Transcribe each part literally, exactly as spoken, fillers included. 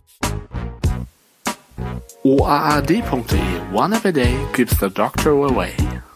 O A A D punkt de. One app a day keeps the doctor away.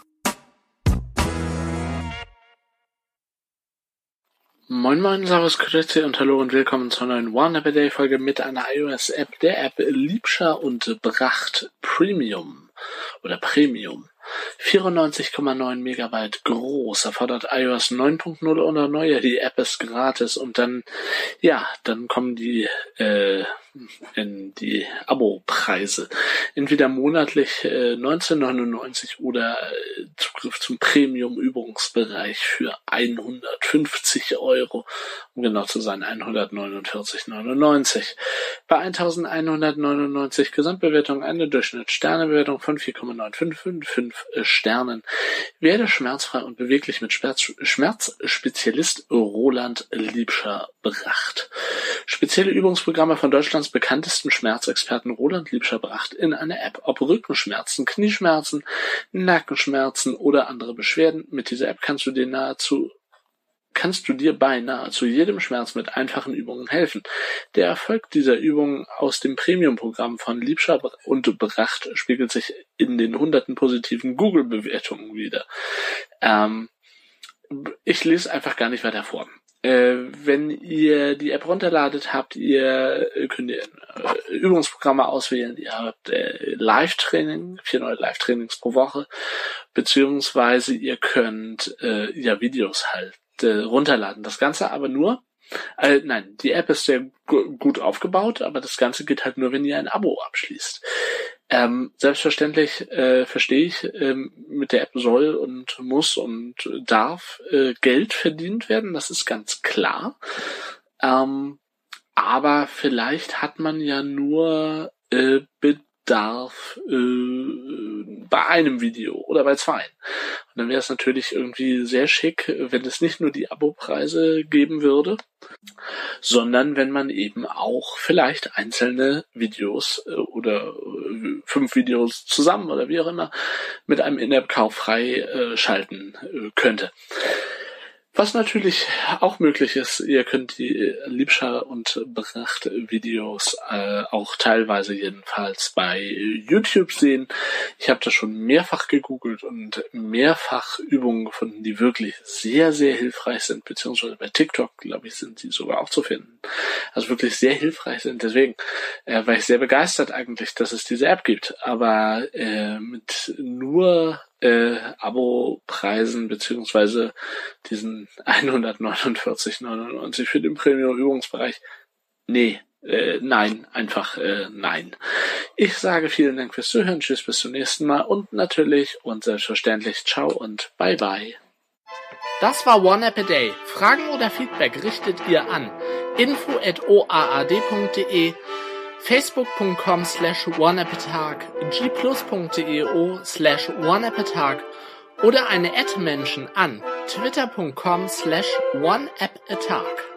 Moin moin, servus, grüezi und hallo und willkommen zur neuen One App a Day Folge mit einer iOS-App, der App Liebscher und Bracht Premium oder Premium. vierundneunzig Komma neun Megabyte groß, erfordert iOS neun Punkt null oder neuer, die App ist gratis und dann, ja, dann kommen die äh, in die Abo-Preise. Entweder monatlich äh, neunzehn neunundneunzig oder äh, Zugriff zum Premium-Übungsbereich für hundertfünfzig Euro, um genau zu sein, hundertneunundvierzig neunundneunzig. Bei eintausendeinhundertneunundneunzig Gesamtbewertung eine Durchschnittssternebewertung von vier Komma neun fünf fünf fünf Sternen. Werde schmerzfrei und beweglich mit Schmerz, Schmerzspezialist Roland Liebscher Bracht. Spezielle Übungsprogramme von Deutschlands bekanntesten Schmerzexperten Roland Liebscher Bracht in einer App. Ob Rückenschmerzen, Knieschmerzen, Nackenschmerzen oder andere Beschwerden, mit dieser App kannst du dir nahezu kannst du dir bei nahezu jedem Schmerz mit einfachen Übungen helfen. Der Erfolg dieser Übungen aus dem Premium-Programm von Liebscher und Bracht spiegelt sich in den hunderten positiven Google-Bewertungen wider. Ähm, ich lese einfach gar nicht weiter vor. Äh, wenn ihr die App runterladet, habt ihr, könnt ihr äh, Übungsprogramme auswählen, ihr habt äh, Live-Training, vier neue Live-Trainings pro Woche, beziehungsweise ihr könnt äh, ja Videos halt äh, runterladen. Das Ganze aber nur, äh, nein, die App ist sehr gu- gut aufgebaut, aber das Ganze geht halt nur, wenn ihr ein Abo abschließt. Ähm, selbstverständlich äh, verstehe ich, ähm, mit der App soll und muss und darf äh, Geld verdient werden, das ist ganz klar. Ähm, aber vielleicht hat man ja nur äh, Bedarf äh, bei einem Video oder bei zwei. Und dann wäre es natürlich irgendwie sehr schick, wenn es nicht nur die Abopreise geben würde, sondern wenn man eben auch vielleicht einzelne Videos äh, oder äh, fünf Videos zusammen oder wie auch immer mit einem In-App-Kauf frei äh, schalten äh, könnte. Was natürlich auch möglich ist, ihr könnt die Liebscher und Bracht Videos äh, auch teilweise jedenfalls bei YouTube sehen. Ich habe das schon mehrfach gegoogelt und mehrfach Übungen gefunden, die wirklich sehr, sehr hilfreich sind, beziehungsweise bei TikTok, glaube ich, sind die sogar auch zu finden. Also wirklich sehr hilfreich sind. Deswegen äh, war ich sehr begeistert eigentlich, dass es diese App gibt. Aber äh, mit nur Äh, Abo-Preisen beziehungsweise diesen hundertneunundvierzig neunundneunzig für den Premium-Übungsbereich. Nee, äh, nein, einfach äh, nein. Ich sage vielen Dank fürs Zuhören, tschüss, bis zum nächsten Mal und natürlich und selbstverständlich ciao und bye bye. Das war One App a Day. Fragen oder Feedback richtet ihr an info at o a a d punkt de, facebook punkt com slash oneappatag, g plus punkt de slash oneappatag oder eine Ad-Menschen an twitter punkt com slash oneappatag.